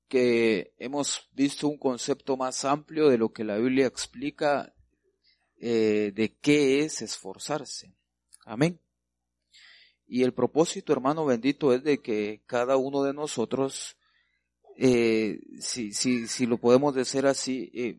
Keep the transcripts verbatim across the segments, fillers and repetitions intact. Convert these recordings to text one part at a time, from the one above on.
que hemos visto un concepto más amplio de lo que la Biblia explica eh, de qué es esforzarse. Amén. Y el propósito, hermano bendito, es de que cada uno de nosotros, eh, si, si, si lo podemos decir así, eh,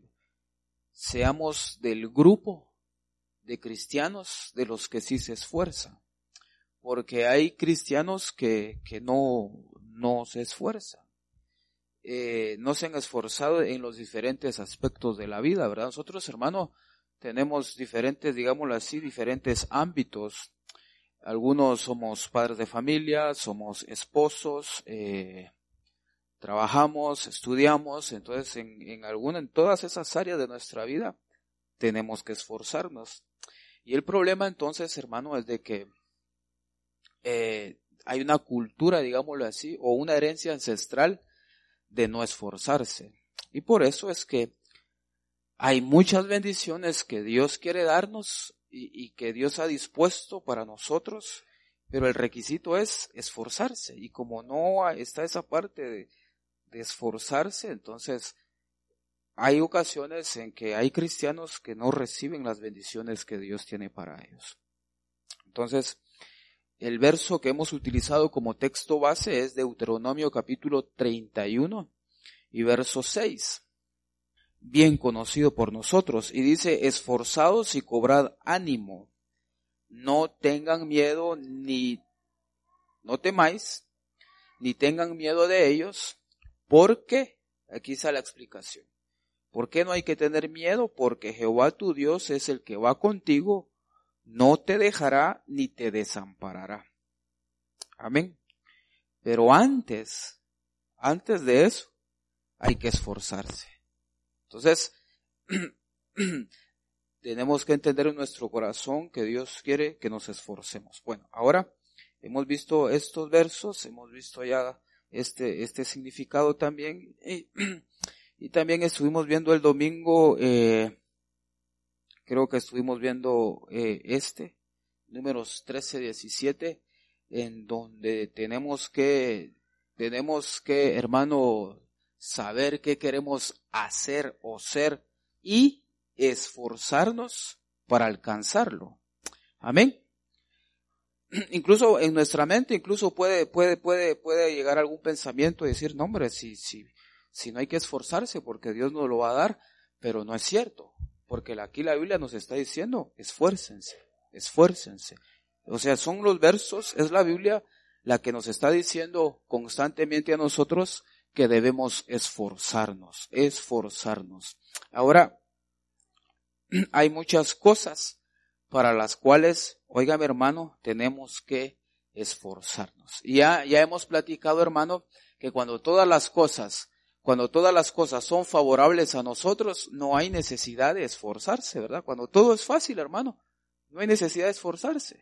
seamos del grupo de cristianos de los que sí se esfuerzan. Porque hay cristianos que, que no, no se esfuerzan. Eh, no se han esforzado en los diferentes aspectos de la vida, ¿verdad? Nosotros, hermano, tenemos diferentes, digámoslo así, diferentes ámbitos. Algunos somos padres de familia, somos esposos, eh, trabajamos, estudiamos, entonces en, en alguna, en todas esas áreas de nuestra vida tenemos que esforzarnos. Y el problema entonces, hermano, es de que eh, hay una cultura, digámoslo así, o una herencia ancestral de no esforzarse. Y por eso es que hay muchas bendiciones que Dios quiere darnos y, y que Dios ha dispuesto para nosotros, pero el requisito es esforzarse. Y como no está esa parte de, de esforzarse, entonces hay ocasiones en que hay cristianos que no reciben las bendiciones que Dios tiene para ellos. Entonces, el verso que hemos utilizado como texto base es Deuteronomio capítulo treinta y uno y verso seis, bien conocido por nosotros, y dice: esforzaos y cobrad ánimo, no tengan miedo ni, no temáis, ni tengan miedo de ellos, porque, aquí está la explicación, ¿por qué no hay que tener miedo? Porque Jehová tu Dios es el que va contigo, no te dejará ni te desamparará. Amén. Pero antes, antes de eso, hay que esforzarse. Entonces, tenemos que entender en nuestro corazón que Dios quiere que nos esforcemos. Bueno, ahora hemos visto estos versos, hemos visto ya este, este significado también, y, y también estuvimos viendo el domingo, eh, creo que estuvimos viendo eh, este, números trece, diecisiete, en donde tenemos que, tenemos que, hermano, saber qué queremos hacer o ser y esforzarnos para alcanzarlo. Amén. Incluso en nuestra mente, incluso puede, puede, puede, puede llegar algún pensamiento y decir, no hombre, si, si, si no hay que esforzarse porque Dios nos lo va a dar, pero no es cierto. Porque aquí la Biblia nos está diciendo, esfuércense, esfuércense. O sea, son los versos, es la Biblia la que nos está diciendo constantemente a nosotros que debemos esforzarnos, esforzarnos. Ahora, hay muchas cosas para las cuales, óigame hermano, tenemos que esforzarnos. Y ya, ya hemos platicado, hermano, que cuando todas las cosas Cuando todas las cosas son favorables a nosotros, no hay necesidad de esforzarse, ¿verdad? Cuando todo es fácil, hermano, no hay necesidad de esforzarse.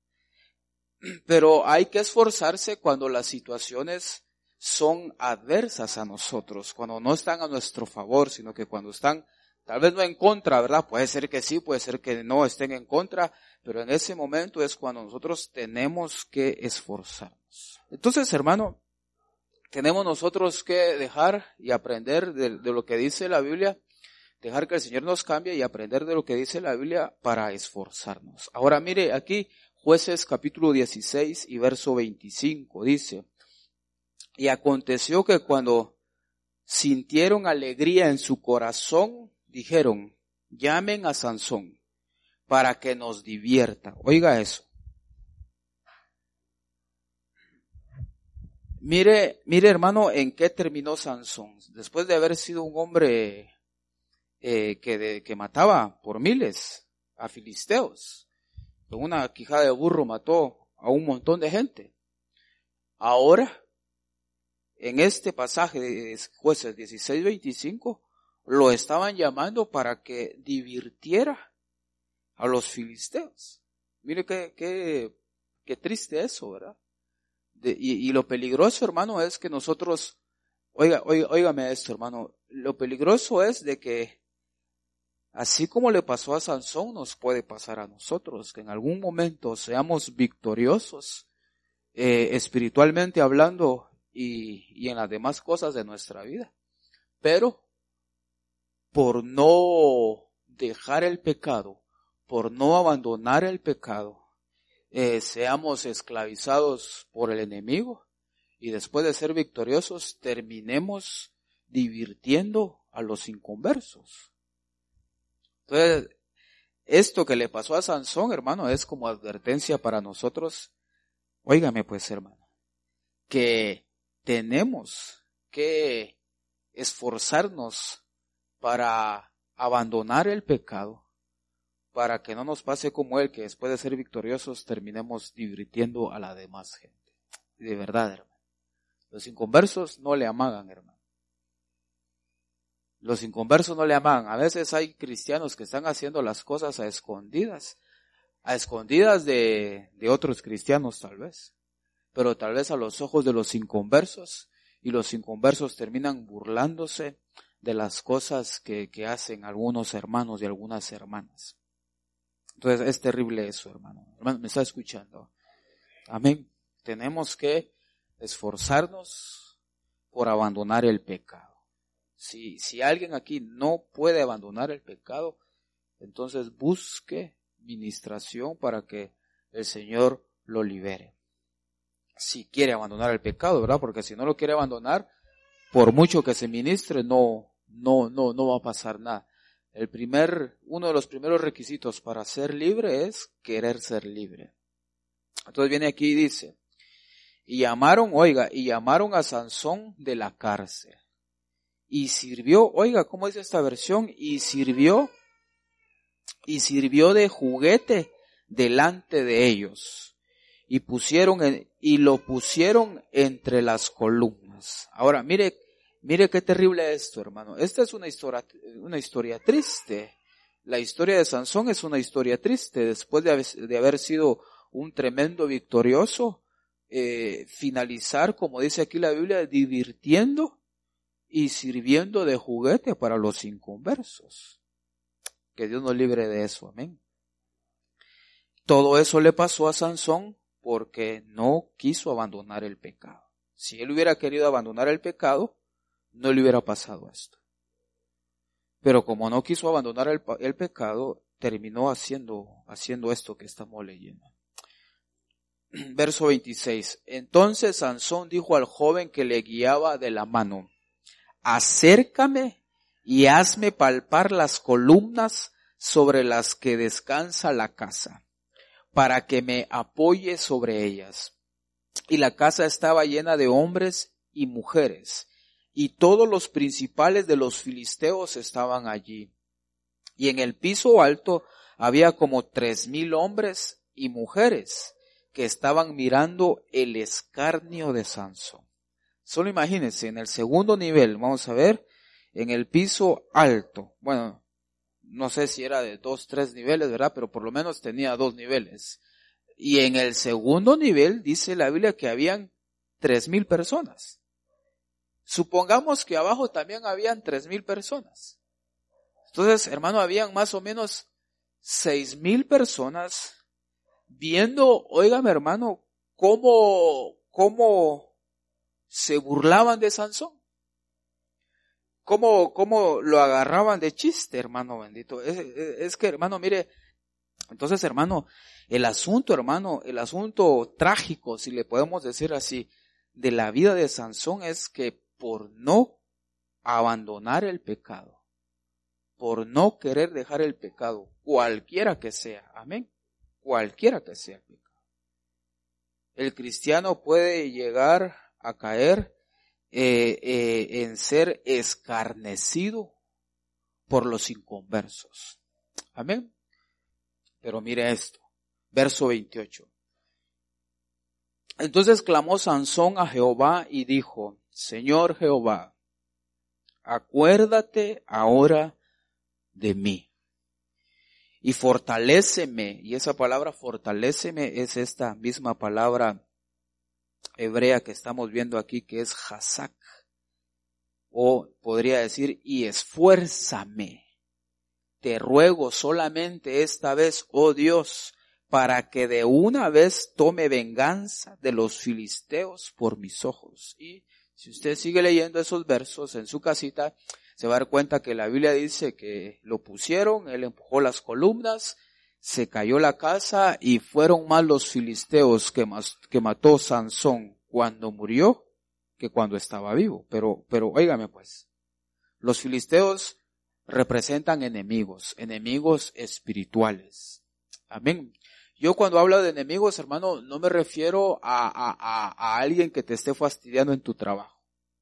Pero hay que esforzarse cuando las situaciones son adversas a nosotros, cuando no están a nuestro favor, sino que cuando están, tal vez no en contra, ¿verdad? Puede ser que sí, puede ser que no estén en contra, pero en ese momento es cuando nosotros tenemos que esforzarnos. Entonces, hermano, tenemos nosotros que dejar y aprender de, de lo que dice la Biblia, dejar que el Señor nos cambie y aprender de lo que dice la Biblia para esforzarnos. Ahora mire aquí, Jueces capítulo dieciséis y verso veinticinco, dice: y aconteció que cuando sintieron alegría en su corazón, dijeron, llamen a Sansón para que nos divierta. Oiga eso. Mire, mire hermano, en qué terminó Sansón. Después de haber sido un hombre eh, que, de, que mataba por miles a filisteos, con una quijada de burro mató a un montón de gente. Ahora, en este pasaje de Jueces dieciséis veinticinco, lo estaban llamando para que divirtiera a los filisteos. Mire qué, qué, qué triste eso, ¿verdad? De, y, y lo peligroso, hermano, es que nosotros, oiga, oiga, óigame esto, hermano, lo peligroso es de que así como le pasó a Sansón, nos puede pasar a nosotros, que en algún momento seamos victoriosos, eh, espiritualmente hablando, y, y en las demás cosas de nuestra vida. Pero por no dejar el pecado, por no abandonar el pecado, eh, seamos esclavizados por el enemigo y después de ser victoriosos terminemos divirtiendo a los inconversos. Entonces, esto que le pasó a Sansón, hermano, es como advertencia para nosotros. Óigame pues, hermano, que tenemos que esforzarnos para abandonar el pecado, para que no nos pase como él, que después de ser victoriosos terminemos divirtiendo a la demás gente. De verdad, hermano. Los inconversos no le amagan, hermano. Los inconversos no le amagan. A veces hay cristianos que están haciendo las cosas a escondidas, a escondidas de, de otros cristianos tal vez, pero tal vez a los ojos de los inconversos, y los inconversos terminan burlándose de las cosas que, que hacen algunos hermanos y algunas hermanas. Entonces es terrible eso, hermano. Hermano, ¿me está escuchando? Amén. Tenemos que esforzarnos por abandonar el pecado. Si, si alguien aquí no puede abandonar el pecado, entonces busque ministración para que el Señor lo libere. Si quiere abandonar el pecado, ¿verdad? Porque si no lo quiere abandonar, por mucho que se ministre, no, no, no, no va a pasar nada. El primer, uno de los primeros requisitos para ser libre es querer ser libre. Entonces viene aquí y dice, y llamaron, oiga, y llamaron a Sansón de la cárcel. Y sirvió, oiga, ¿cómo dice esta versión? Y sirvió, y sirvió de juguete delante de ellos. Y pusieron, en, y lo pusieron entre las columnas. Ahora, mire, mire qué terrible esto, hermano. Esta es una historia, una historia triste. La historia de Sansón es una historia triste. Después de haber, de haber sido un tremendo victorioso, eh, finalizar, como dice aquí la Biblia, divirtiendo y sirviendo de juguete para los inconversos. Que Dios nos libre de eso, amén. Todo eso le pasó a Sansón porque no quiso abandonar el pecado. Si él hubiera querido abandonar el pecado, no le hubiera pasado esto. Pero como no quiso abandonar el, el pecado, terminó haciendo, haciendo esto que estamos leyendo. Verso veintiséis. Entonces Sansón dijo al joven que le guiaba de la mano, acércame y hazme palpar las columnas sobre las que descansa la casa, para que me apoye sobre ellas. Y la casa estaba llena de hombres y mujeres, y todos los principales de los filisteos estaban allí. Y en el piso alto había como tres mil hombres y mujeres que estaban mirando el escarnio de Sansón. Solo imagínense, en el segundo nivel, vamos a ver, en el piso alto, bueno, no sé si era de dos, tres niveles, ¿verdad? Pero por lo menos tenía dos niveles. Y en el segundo nivel dice la Biblia que habían tres mil personas. Supongamos que abajo también habían tres mil personas. Entonces, hermano, habían más o menos seis mil personas viendo, óigame hermano, cómo, cómo se burlaban de Sansón. Cómo, cómo lo agarraban de chiste, hermano bendito. Es, es, es que, hermano, mire, entonces, hermano, el asunto, hermano, el asunto trágico, si le podemos decir así, de la vida de Sansón es que por no abandonar el pecado, por no querer dejar el pecado, cualquiera que sea, amén, cualquiera que sea el pecado, el cristiano puede llegar a caer eh, eh, en ser escarnecido por los inconversos, amén. Pero mire esto, verso veintiocho. Entonces clamó Sansón a Jehová y dijo, Señor Jehová, acuérdate ahora de mí y fortaléceme. Y esa palabra fortaléceme es esta misma palabra hebrea que estamos viendo aquí, que es Hazak, o podría decir, y esfuérzame. Te ruego solamente esta vez, oh Dios, para que de una vez tome venganza de los filisteos por mis ojos. Y si usted sigue leyendo esos versos en su casita, se va a dar cuenta que la Biblia dice que lo pusieron, él empujó las columnas, se cayó la casa y fueron más los filisteos que, mas, que mató Sansón cuando murió que cuando estaba vivo. Pero, pero óigame pues, los filisteos representan enemigos, enemigos espirituales. Amén. Yo cuando hablo de enemigos, hermano, no me refiero a, a, a, a alguien que te esté fastidiando en tu trabajo.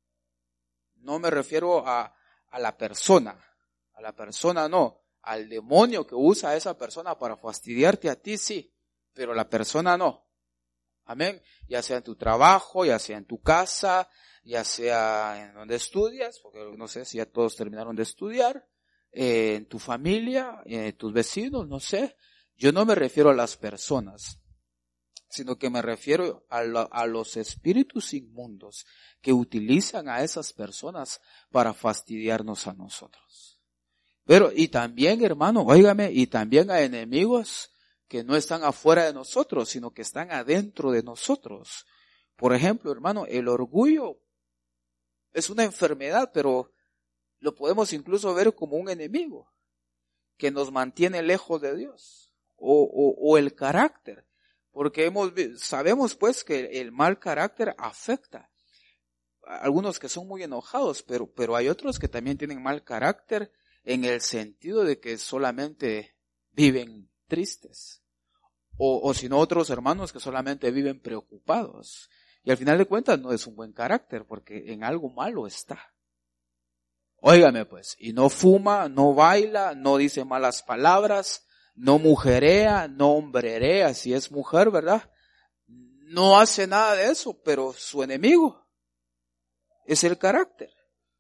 No me refiero a, a la persona, a la persona no, al demonio que usa a esa persona para fastidiarte a ti, sí, pero la persona no. Amén. Ya sea en tu trabajo, ya sea en tu casa, ya sea en donde estudias, porque no sé si ya todos terminaron de estudiar, eh, en tu familia, en tus vecinos, no sé. Yo no me refiero a las personas, sino que me refiero a, la, a los espíritus inmundos que utilizan a esas personas para fastidiarnos a nosotros. Pero, y también, hermano, óigame, y también a enemigos que no están afuera de nosotros, sino que están adentro de nosotros. Por ejemplo, hermano, el orgullo es una enfermedad, pero lo podemos incluso ver como un enemigo que nos mantiene lejos de Dios. O, o, o el carácter, porque hemos, sabemos pues que el mal carácter afecta a algunos que son muy enojados, pero, pero hay otros que también tienen mal carácter en el sentido de que solamente viven tristes, o, o si no otros hermanos que solamente viven preocupados, y al final de cuentas no es un buen carácter, porque en algo malo está. Óigame pues, y no fuma, no baila, no dice malas palabras, no mujerea, no hombrerea, si es mujer, ¿verdad? No hace nada de eso, pero su enemigo es el carácter.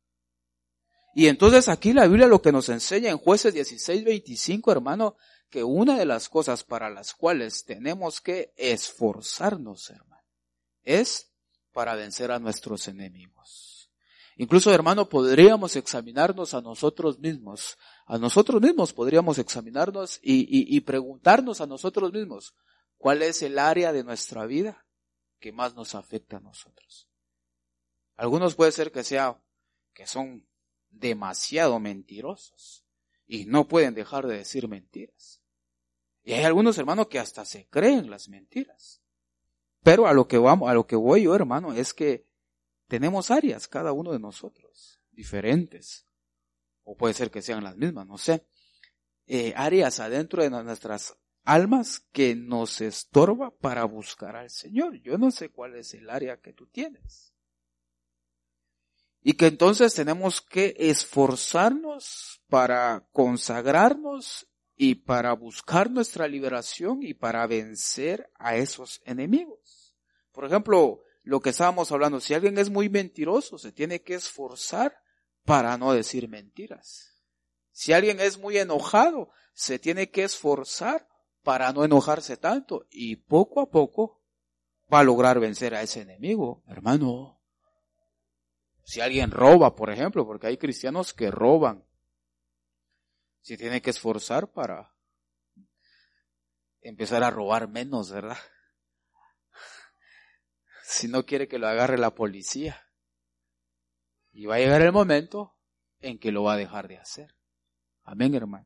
Y entonces aquí la Biblia lo que nos enseña en Jueces dieciséis veinticinco, hermano, que una de las cosas para las cuales tenemos que esforzarnos, hermano, es para vencer a nuestros enemigos. Incluso, hermano, podríamos examinarnos a nosotros mismos. A nosotros mismos podríamos examinarnos y, y, y preguntarnos a nosotros mismos, ¿cuál es el área de nuestra vida que más nos afecta a nosotros? Algunos puede ser que sea, que son demasiado mentirosos y no pueden dejar de decir mentiras. Y hay algunos, hermanos, que hasta se creen las mentiras. Pero a lo que vamos, a lo que voy yo, hermano, es que tenemos áreas, cada uno de nosotros, diferentes. O puede ser que sean las mismas, no sé. Eh, áreas adentro de nuestras almas que nos estorba para buscar al Señor. Yo no sé cuál es el área que tú tienes. Y que entonces tenemos que esforzarnos para consagrarnos y para buscar nuestra liberación y para vencer a esos enemigos. Por ejemplo, lo que estábamos hablando, si alguien es muy mentiroso, se tiene que esforzar para no decir mentiras. Si alguien es muy enojado, se tiene que esforzar para no enojarse tanto y poco a poco va a lograr vencer a ese enemigo, hermano. Si alguien roba, por ejemplo, porque hay cristianos que roban, se tiene que esforzar para empezar a robar menos, ¿verdad? Si no quiere que lo agarre la policía. Y va a llegar el momento en que lo va a dejar de hacer. Amén, hermano.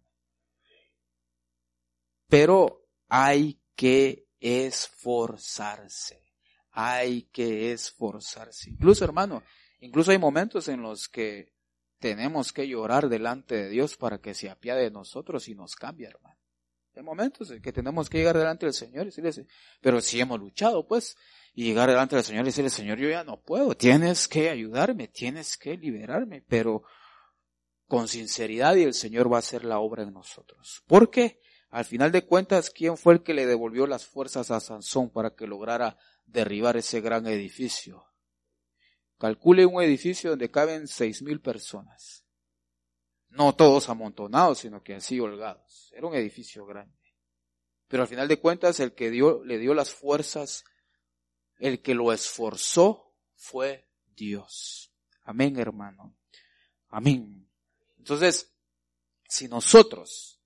Pero hay que esforzarse. Hay que esforzarse. Incluso, hermano, incluso hay momentos en los que tenemos que llorar delante de Dios para que se apiade de nosotros y nos cambie, hermano. Hay momentos en que tenemos que llegar delante del Señor y decirle, pero si hemos luchado, pues, y llegar delante del Señor y decirle, Señor, yo ya no puedo, tienes que ayudarme, tienes que liberarme, pero con sinceridad y el Señor va a hacer la obra en nosotros. Porque, al final de cuentas, ¿quién fue el que le devolvió las fuerzas a Sansón para que lograra derribar ese gran edificio? Calcule un edificio donde caben seis mil personas. No todos amontonados, sino que así holgados. Era un edificio grande. Pero al final de cuentas, el que dio, le dio las fuerzas, el que lo esforzó, fue Dios. Amén, hermano. Amén. Entonces, si nosotros,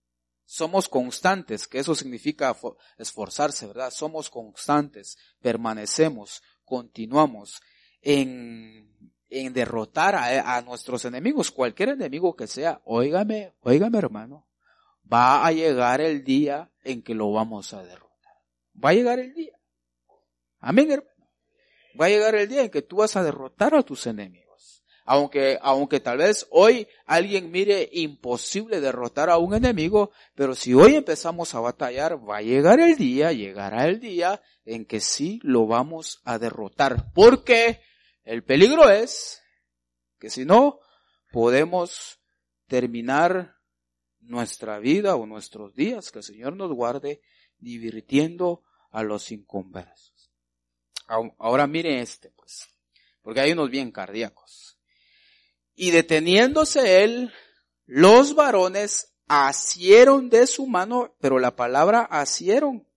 somos constantes, que eso significa esforzarse, ¿verdad? Somos constantes, permanecemos, continuamos en, en derrotar a, a nuestros enemigos, cualquier enemigo que sea. Óigame, óigame hermano, va a llegar el día en que lo vamos a derrotar. Va a llegar el día. Amén, hermano. Va a llegar el día en que tú vas a derrotar a tus enemigos. Aunque, aunque tal vez hoy alguien mire imposible derrotar a un enemigo, pero si hoy empezamos a batallar, va a llegar el día, llegará el día en que sí lo vamos a derrotar. Porque el peligro es que si no, podemos terminar nuestra vida o nuestros días, que el Señor nos guarde, divirtiendo a los inconversos. Ahora miren este, pues, porque hay unos bien cardíacos. Y deteniéndose él, los varones asieron de su mano, pero la palabra asieron,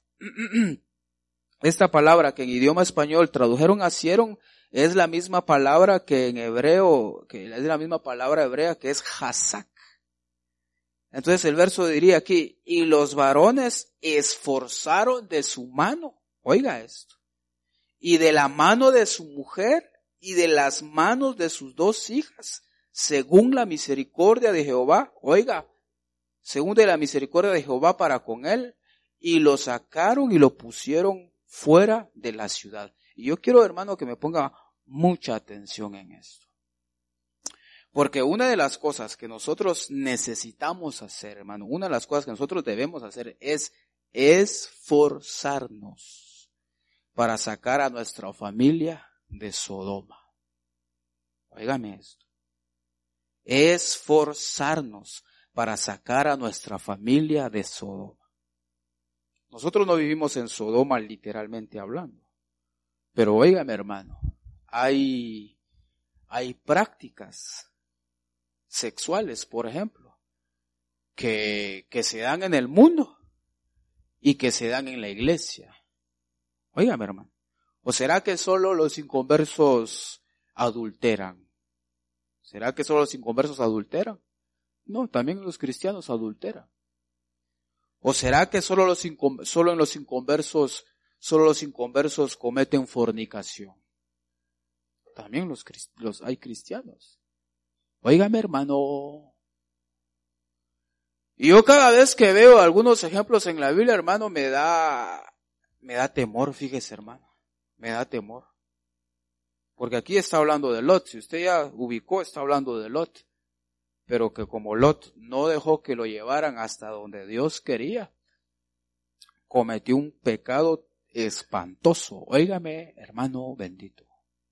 esta palabra que en idioma español tradujeron asieron, es la misma palabra que en hebreo, que es la misma palabra hebrea que es hazak. Entonces el verso diría aquí, y los varones esforzaron de su mano, oiga esto, y de la mano de su mujer, y de las manos de sus dos hijas, según la misericordia de Jehová, oiga, según de la misericordia de Jehová para con él, y lo sacaron y lo pusieron fuera de la ciudad. Y yo quiero, hermano, que me ponga mucha atención en esto. Porque una de las cosas que nosotros necesitamos hacer, hermano, una de las cosas que nosotros debemos hacer es esforzarnos para sacar a nuestra familia de Sodoma. Óigame esto. Esforzarnos para sacar a nuestra familia de Sodoma. Nosotros no vivimos en Sodoma literalmente hablando. Pero óigame, hermano, hay, hay prácticas sexuales, por ejemplo, que, que se dan en el mundo y que se dan en la iglesia. Óigame, hermano. ¿O será que solo los inconversos adulteran? ¿Será que solo los inconversos adulteran? No, también los cristianos adulteran. ¿O será que solo los incon- solo en los inconversos, solo los inconversos cometen fornicación? También los, los hay cristianos. Óigame, hermano. Y yo cada vez que veo algunos ejemplos en la Biblia, hermano, me da, me da temor, fíjese, hermano. Me da temor. Porque aquí está hablando de Lot. Si usted ya ubicó, está hablando de Lot. Pero que como Lot no dejó que lo llevaran hasta donde Dios quería, cometió un pecado espantoso. Óigame, hermano bendito.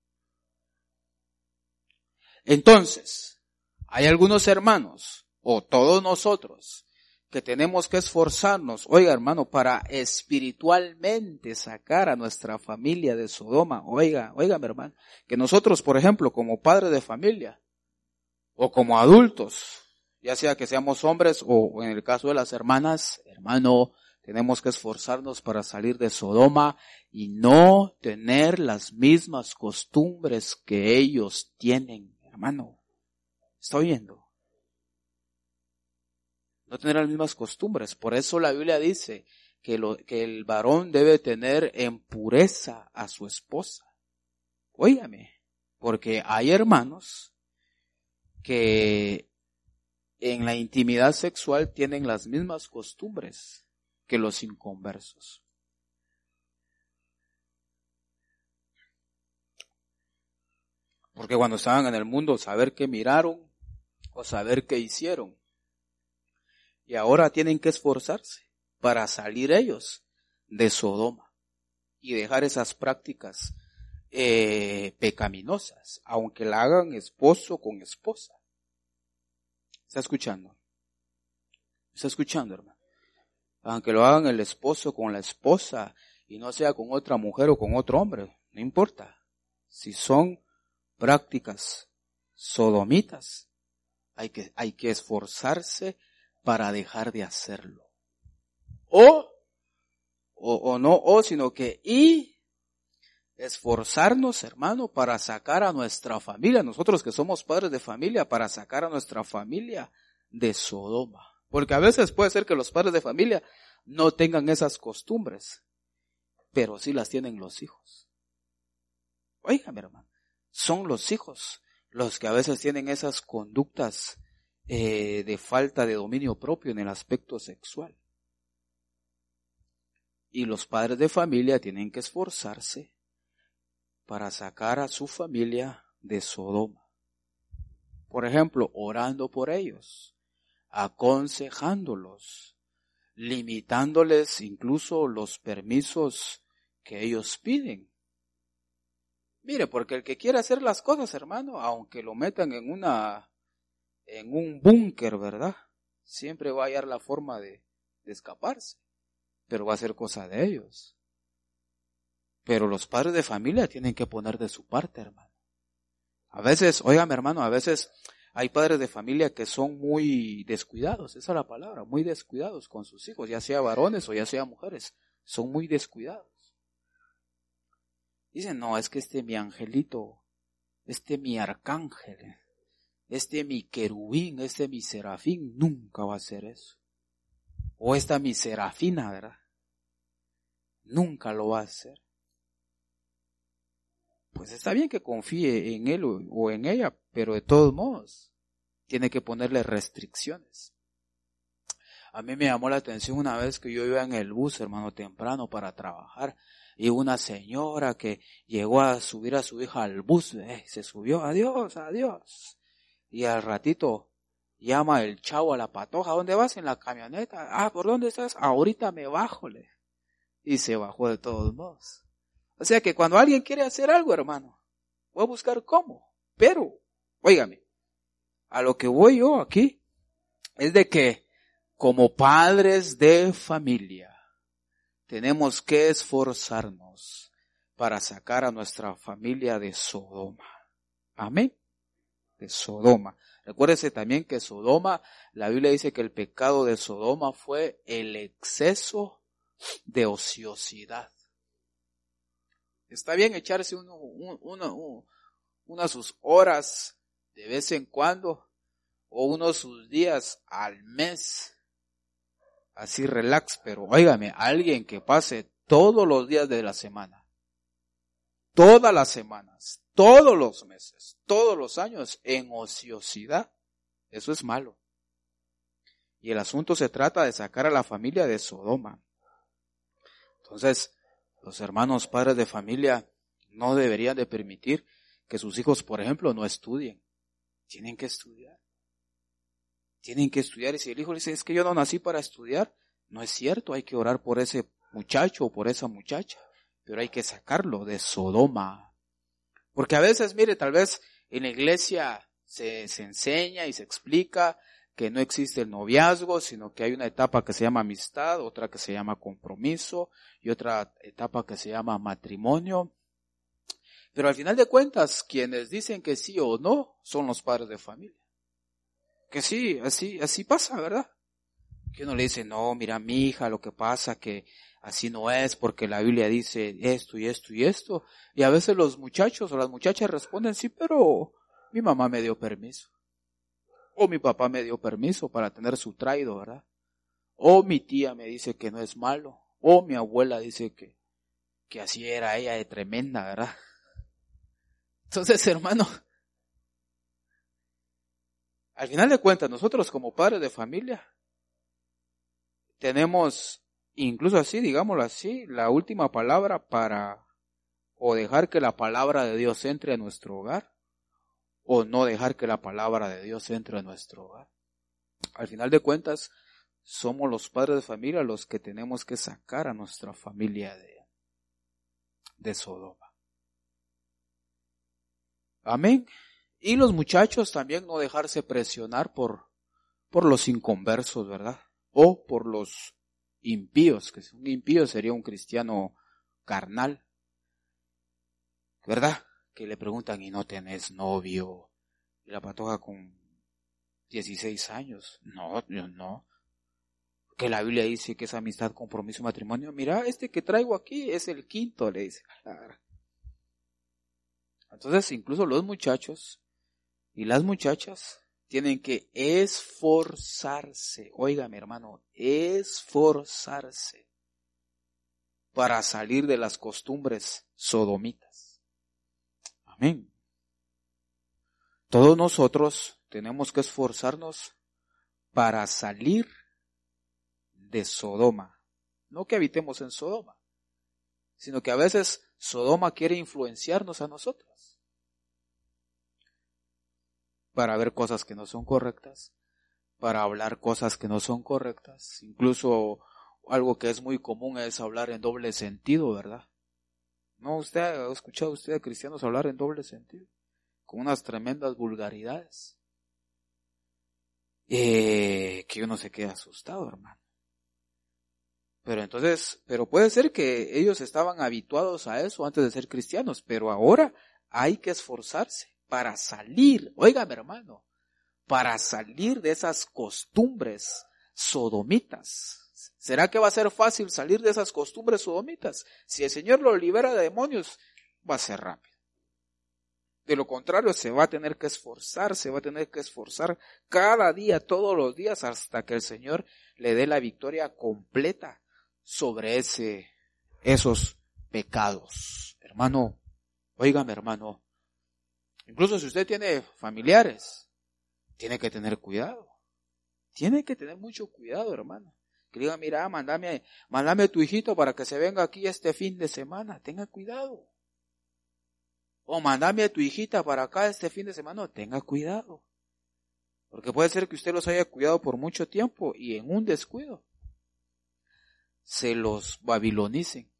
Entonces, hay algunos hermanos, o todos nosotros, que tenemos que esforzarnos, oiga hermano, para espiritualmente sacar a nuestra familia de Sodoma. Oiga, oiga mi hermano, que nosotros, por ejemplo, como padres de familia, o como adultos, ya sea que seamos hombres, o en el caso de las hermanas, hermano, tenemos que esforzarnos para salir de Sodoma y no tener las mismas costumbres que ellos tienen, hermano. ¿Está oyendo? No tener las mismas costumbres. Por eso la Biblia dice que, lo, que el varón debe tener en pureza a su esposa. Óigame, porque hay hermanos que en la intimidad sexual tienen las mismas costumbres que los inconversos. Porque cuando estaban en el mundo, saber qué miraron o saber qué hicieron. Y ahora tienen que esforzarse para salir ellos de Sodoma y dejar esas prácticas eh, pecaminosas, aunque la hagan esposo con esposa. ¿Está escuchando? ¿Está escuchando, hermano? Aunque lo hagan el esposo con la esposa y no sea con otra mujer o con otro hombre, no importa. Si son prácticas sodomitas, hay que, hay que esforzarse para dejar de hacerlo. O, o, o no, o, sino que, y esforzarnos, hermano, para sacar a nuestra familia, nosotros que somos padres de familia, para sacar a nuestra familia de Sodoma. Porque a veces puede ser que los padres de familia no tengan esas costumbres, pero sí las tienen los hijos. Óigame, hermano, son los hijos los que a veces tienen esas conductas eh, de falta de dominio propio en el aspecto sexual. Y los padres de familia tienen que esforzarse para sacar a su familia de Sodoma. Por ejemplo, orando por ellos, aconsejándolos, limitándoles incluso los permisos que ellos piden. Mire, porque el que quiere hacer las cosas, hermano, aunque lo metan en una, en un búnker, ¿verdad? Siempre va a hallar la forma de, de escaparse, pero va a ser cosa de ellos. Pero los padres de familia tienen que poner de su parte, hermano. A veces, óigame, hermano, a veces hay padres de familia que son muy descuidados, esa es la palabra, muy descuidados con sus hijos, ya sea varones o ya sea mujeres, son muy descuidados. Dicen, no, es que este mi angelito, este mi arcángel, este mi querubín, este mi serafín, nunca va a hacer eso. O esta mi serafina, ¿verdad? Nunca lo va a hacer. Pues está bien que confíe en él o, o en ella, pero de todos modos, tiene que ponerle restricciones. A mí me llamó la atención una vez que yo iba en el bus, hermano, temprano para trabajar, y una señora que llegó a subir a su hija al bus, eh, se subió, adiós, adiós. Y al ratito llama el chavo a la patoja, ¿dónde vas? En la camioneta. Ah, ¿por dónde estás? Ahorita me bajo, le. Y se bajó de todos modos. O sea que cuando alguien quiere hacer algo, hermano, voy a buscar cómo. Pero, óigame, a lo que voy yo aquí es de que como padres de familia tenemos que esforzarnos para sacar a nuestra familia de Sodoma. Amén. De Sodoma. Recuérdese también que Sodoma, la Biblia dice que el pecado de Sodoma fue el exceso de ociosidad. Está bien echarse uno, uno, uno, unas sus horas de vez en cuando o unos sus días al mes. Así relax, pero óigame, alguien que pase todos los días de la semana, todas las semanas, todos los meses, todos los años en ociosidad, eso es malo. Y el asunto se trata de sacar a la familia de Sodoma. Entonces, los hermanos padres de familia no deberían de permitir que sus hijos, por ejemplo, no estudien. Tienen que estudiar. Tienen que estudiar, y si el hijo dice, es que yo no nací para estudiar, no es cierto, hay que orar por ese muchacho o por esa muchacha, pero hay que sacarlo de Sodoma. Porque a veces, mire, tal vez en la iglesia se, se enseña y se explica que no existe el noviazgo, sino que hay una etapa que se llama amistad, otra que se llama compromiso y otra etapa que se llama matrimonio. Pero al final de cuentas, quienes dicen que sí o no son los padres de familia. Que sí, así, así pasa, ¿verdad? Que uno le dice, no, mira, mi hija, lo que pasa que así no es porque la Biblia dice esto y esto y esto. Y a veces los muchachos o las muchachas responden, sí, pero mi mamá me dio permiso. O mi papá me dio permiso para tener su traido, ¿verdad? O mi tía me dice que no es malo. O mi abuela dice que, que así era ella de tremenda, ¿verdad? Entonces, hermano, al final de cuentas, nosotros como padres de familia, tenemos, incluso así, digámoslo así, la última palabra para o dejar que la palabra de Dios entre a nuestro hogar, o no dejar que la palabra de Dios entre a nuestro hogar. Al final de cuentas, somos los padres de familia los que tenemos que sacar a nuestra familia de, de Sodoma. Amén. Y los muchachos también no dejarse presionar por, por los inconversos, ¿verdad? O por los impíos, que un impío sería un cristiano carnal, ¿verdad? Que le preguntan, ¿y no tenés novio? Y la patoja con dieciséis años. No, yo no. Que la Biblia dice que es amistad, compromiso, matrimonio. Mira, este que traigo aquí es el quinto, le dice. Entonces, incluso los muchachos y las muchachas tienen que esforzarse, oiga mi hermano, esforzarse para salir de las costumbres sodomitas. Amén. Todos nosotros tenemos que esforzarnos para salir de Sodoma. No que habitemos en Sodoma, sino que a veces Sodoma quiere influenciarnos a nosotros para ver cosas que no son correctas, para hablar cosas que no son correctas. Incluso algo que es muy común es hablar en doble sentido, ¿verdad? ¿No usted ha escuchado usted a cristianos hablar en doble sentido? Con unas tremendas vulgaridades. Eh, que uno se queda asustado, hermano. Pero entonces, pero puede ser que ellos estaban habituados a eso antes de ser cristianos, pero ahora hay que esforzarse para salir, óigame hermano, para salir de esas costumbres sodomitas. ¿Será que va a ser fácil salir de esas costumbres sodomitas? Si el Señor lo libera de demonios, va a ser rápido. De lo contrario, se va a tener que esforzar, se va a tener que esforzar cada día, todos los días, hasta que el Señor le dé la victoria completa sobre ese, esos pecados. Hermano, óigame hermano, incluso si usted tiene familiares, tiene que tener cuidado. Tiene que tener mucho cuidado, hermano. Que diga, mira, mándame, mándame a tu hijito para que se venga aquí este fin de semana. Tenga cuidado. O mándame a tu hijita para acá este fin de semana. Tenga cuidado. Porque puede ser que usted los haya cuidado por mucho tiempo y en un descuido se los babilonicen.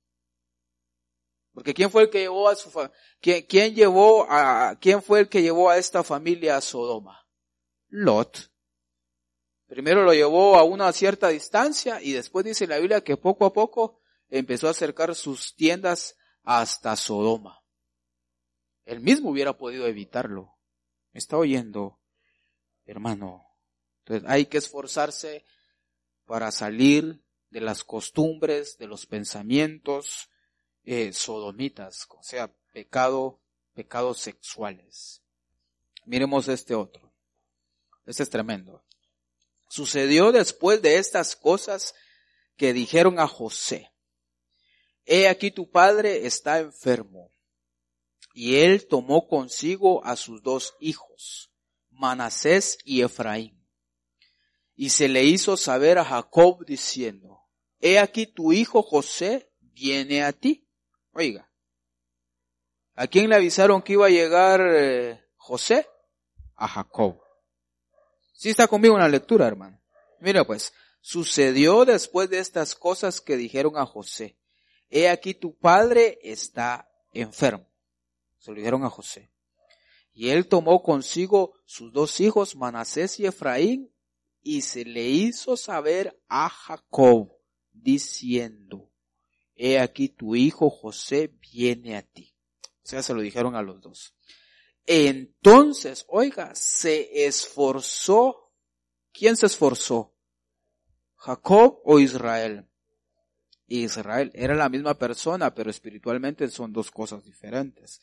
Porque ¿quién fue el que llevó a su fa- ¿quién, quién llevó a quién fue el que llevó a esta familia a Sodoma? Lot. Primero lo llevó a una cierta distancia y después dice la Biblia que poco a poco empezó a acercar sus tiendas hasta Sodoma. Él mismo hubiera podido evitarlo. ¿Me está oyendo, hermano? Entonces hay que esforzarse para salir de las costumbres, de los pensamientos eh, sodomitas, o sea, pecado, pecados sexuales. Miremos este otro. Este es tremendo. Sucedió después de estas cosas que dijeron a José: He aquí tu padre está enfermo. Y él tomó consigo a sus dos hijos, Manasés y Efraín. Y se le hizo saber a Jacob diciendo: He aquí tu hijo José viene a ti. Oiga, ¿a quién le avisaron que iba a llegar eh, José? A Jacob. ¿Sí está conmigo en la lectura, hermano? Mira pues, sucedió después de estas cosas que dijeron a José: He aquí tu padre está enfermo. Se lo dijeron a José. Y él tomó consigo sus dos hijos, Manasés y Efraín, y se le hizo saber a Jacob, diciendo: He aquí tu hijo José viene a ti. O sea, se lo dijeron a los dos. Entonces, oiga, se esforzó. ¿Quién se esforzó? ¿Jacob o Israel? Israel era la misma persona, pero espiritualmente son dos cosas diferentes.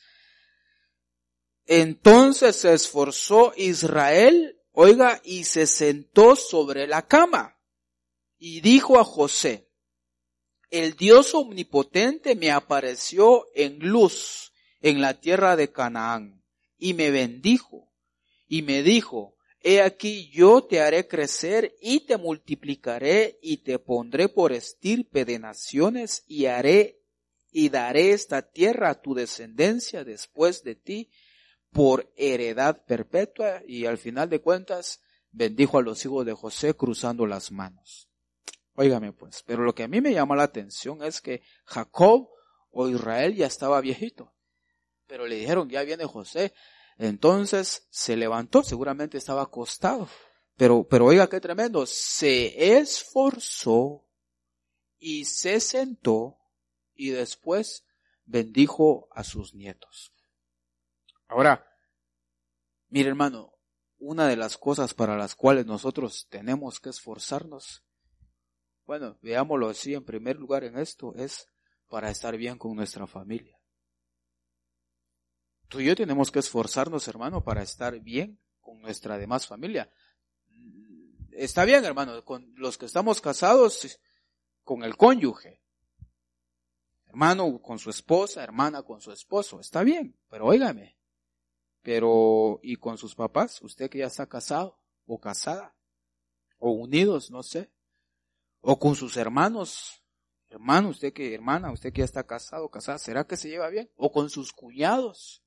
Entonces se esforzó Israel, oiga, y se sentó sobre la cama y dijo a José: El Dios omnipotente me apareció en luz en la tierra de Canaán y me bendijo y me dijo: He aquí yo te haré crecer y te multiplicaré y te pondré por estirpe de naciones y haré y daré esta tierra a tu descendencia después de ti por heredad perpetua. Y al final de cuentas bendijo a los hijos de José cruzando las manos. Óigame pues, pero lo que a mí me llama la atención es que Jacob o Israel ya estaba viejito, pero le dijeron: ya viene José. Entonces se levantó, seguramente estaba acostado, pero, pero oiga qué tremendo, se esforzó y se sentó y después bendijo a sus nietos. Ahora, mire hermano, una de las cosas para las cuales nosotros tenemos que esforzarnos, bueno, veámoslo así en primer lugar en esto, es para estar bien con nuestra familia. Tú y yo tenemos que esforzarnos, hermano, para estar bien con nuestra demás familia. Está bien, hermano, con los que estamos casados, con el cónyuge. Hermano con su esposa, hermana con su esposo, está bien, pero óigame. Pero, ¿y con sus papás? Usted que ya está casado, o casada, o unidos, no sé. O con sus hermanos, hermano, usted que, hermana, usted que ya está casado, casada, ¿será que se lleva bien? O con sus cuñados.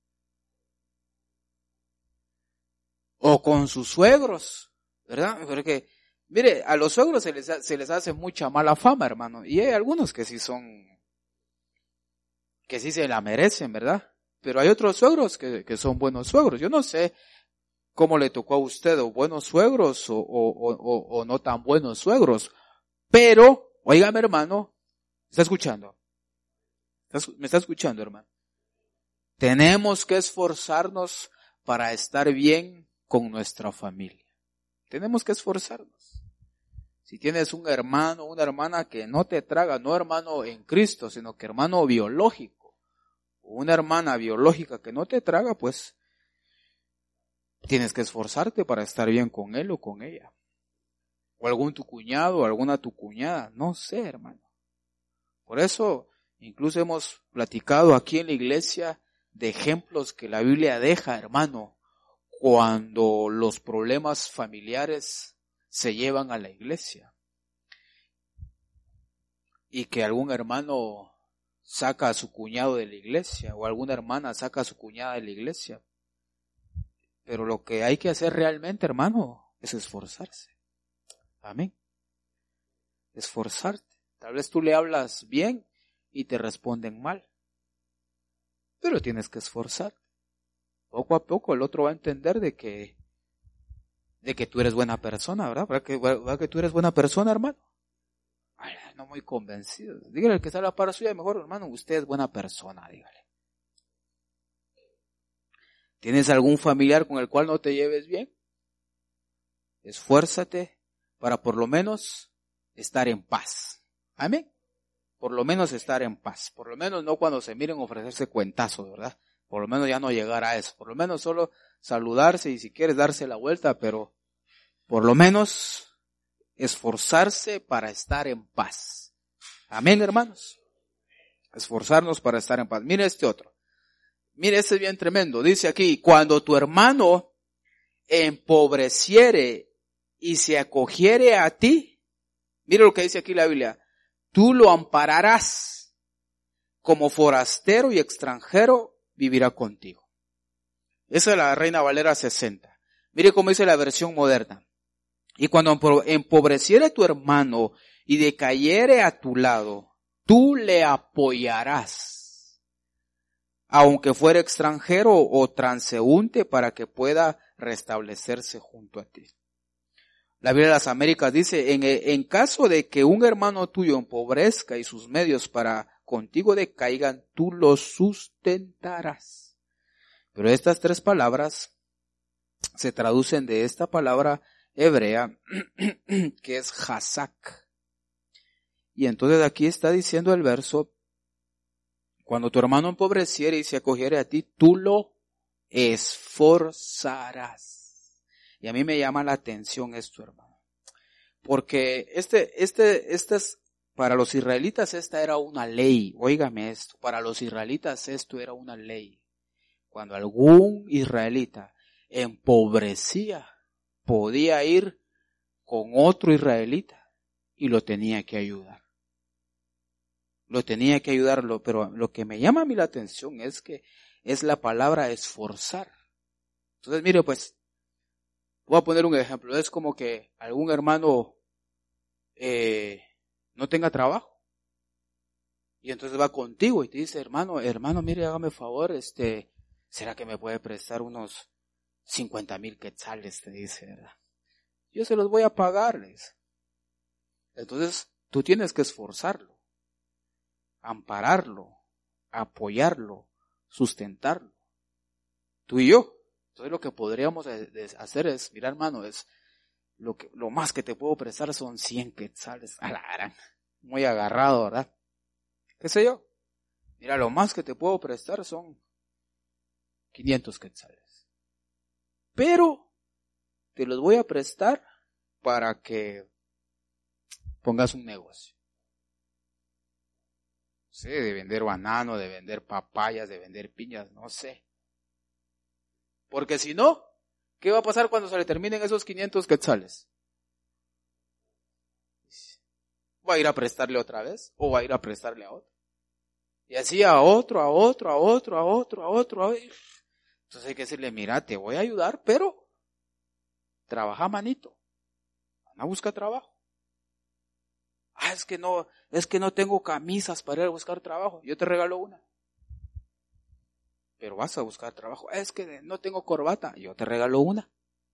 O con sus suegros, ¿verdad? Porque, mire, a los suegros se les, se les hace mucha mala fama, hermano. Y hay algunos que sí son, que sí se la merecen, ¿verdad? Pero hay otros suegros que, que son buenos suegros. Yo no sé cómo le tocó a usted, o buenos suegros, o, o, o, o no tan buenos suegros. Pero, óigame, hermano, ¿me está escuchando? ¿Me está escuchando, hermano? Tenemos que esforzarnos para estar bien con nuestra familia. Tenemos que esforzarnos. Si tienes un hermano, una hermana que no te traga, no hermano en Cristo, sino que hermano biológico, o una hermana biológica que no te traga, pues tienes que esforzarte para estar bien con él o con ella. O algún tu cuñado, o alguna tu cuñada, no sé, hermano. Por eso, incluso hemos platicado aquí en la iglesia de ejemplos que la Biblia deja, hermano, cuando los problemas familiares se llevan a la iglesia. Y que algún hermano saca a su cuñado de la iglesia, o alguna hermana saca a su cuñada de la iglesia. Pero lo que hay que hacer realmente, hermano, es esforzarse. Amén. Esforzarte. Tal vez tú le hablas bien y te responden mal. Pero tienes que esforzarte. Poco a poco el otro va a entender de que, de que tú eres buena persona, ¿verdad? ¿Verdad que, verdad que tú eres buena persona, hermano? Ay, no muy convencido. Dígale al que está a la par suya, mejor, hermano, usted es buena persona, dígale. ¿Tienes algún familiar con el cual no te lleves bien? Esfuérzate para por lo menos estar en paz. Amén. Por lo menos estar en paz. Por lo menos no cuando se miren ofrecerse cuentazos, ¿verdad? Por lo menos ya no llegar a eso. Por lo menos solo saludarse y si quieres darse la vuelta, pero por lo menos esforzarse para estar en paz. Amén, hermanos. Esforzarnos para estar en paz. Mire este otro. Mire, este es bien tremendo. Dice aquí, cuando tu hermano empobreciere y se acogiere a ti, mire lo que dice aquí la Biblia, tú lo ampararás, como forastero y extranjero vivirá contigo. Esa es la Reina Valera sesenta. Mire cómo dice la versión moderna. Y cuando empobreciere tu hermano y decayere a tu lado, tú le apoyarás, aunque fuera extranjero o transeúnte, para que pueda restablecerse junto a ti. La Biblia de las Américas dice, en, en caso de que un hermano tuyo empobrezca y sus medios para contigo decaigan, tú los sustentarás. Pero estas tres palabras se traducen de esta palabra hebrea que es hazak. Y entonces aquí está diciendo el verso, cuando tu hermano empobreciere y se acogiere a ti, tú lo esforzarás. Y a mí me llama la atención esto, hermano. Porque este, este, este es, para los israelitas esta era una ley. Óigame esto, para los israelitas esto era una ley. Cuando algún israelita empobrecía, podía ir con otro israelita y lo tenía que ayudar. Lo tenía que ayudarlo, pero lo que me llama a mí la atención es que es la palabra esforzar. Entonces, mire, pues, voy a poner un ejemplo. Es como que algún hermano eh, no tenga trabajo. Y entonces va contigo y te dice, hermano, hermano, mire, hágame favor, este, ¿será que me puede prestar unos cincuenta mil quetzales? Te dice, ¿verdad? Yo se los voy a pagarles. Entonces, tú tienes que esforzarlo, ampararlo, apoyarlo, sustentarlo. Tú y yo. Entonces lo que podríamos hacer es, mira hermano, es lo que lo más que te puedo prestar son cien quetzales. A la gran, muy agarrado, ¿verdad? ¿Qué sé yo? Mira, lo más que te puedo prestar son quinientos quetzales. Pero te los voy a prestar para que pongas un negocio. Sí, de vender banano, de vender papayas, de vender piñas, no sé. Porque si no, ¿qué va a pasar cuando se le terminen esos quinientos quetzales? ¿Va a ir a prestarle otra vez? ¿O va a ir a prestarle a otro? Y así a otro, a otro, a otro, a otro, a otro. A otro. Entonces hay que decirle, mira, te voy a ayudar, pero trabaja, manito. Anda, busca trabajo. Ah, es que no, es que no tengo camisas para ir a buscar trabajo. Yo te regalo una. Pero vas a buscar trabajo. Es que no tengo corbata. Yo te regalo una.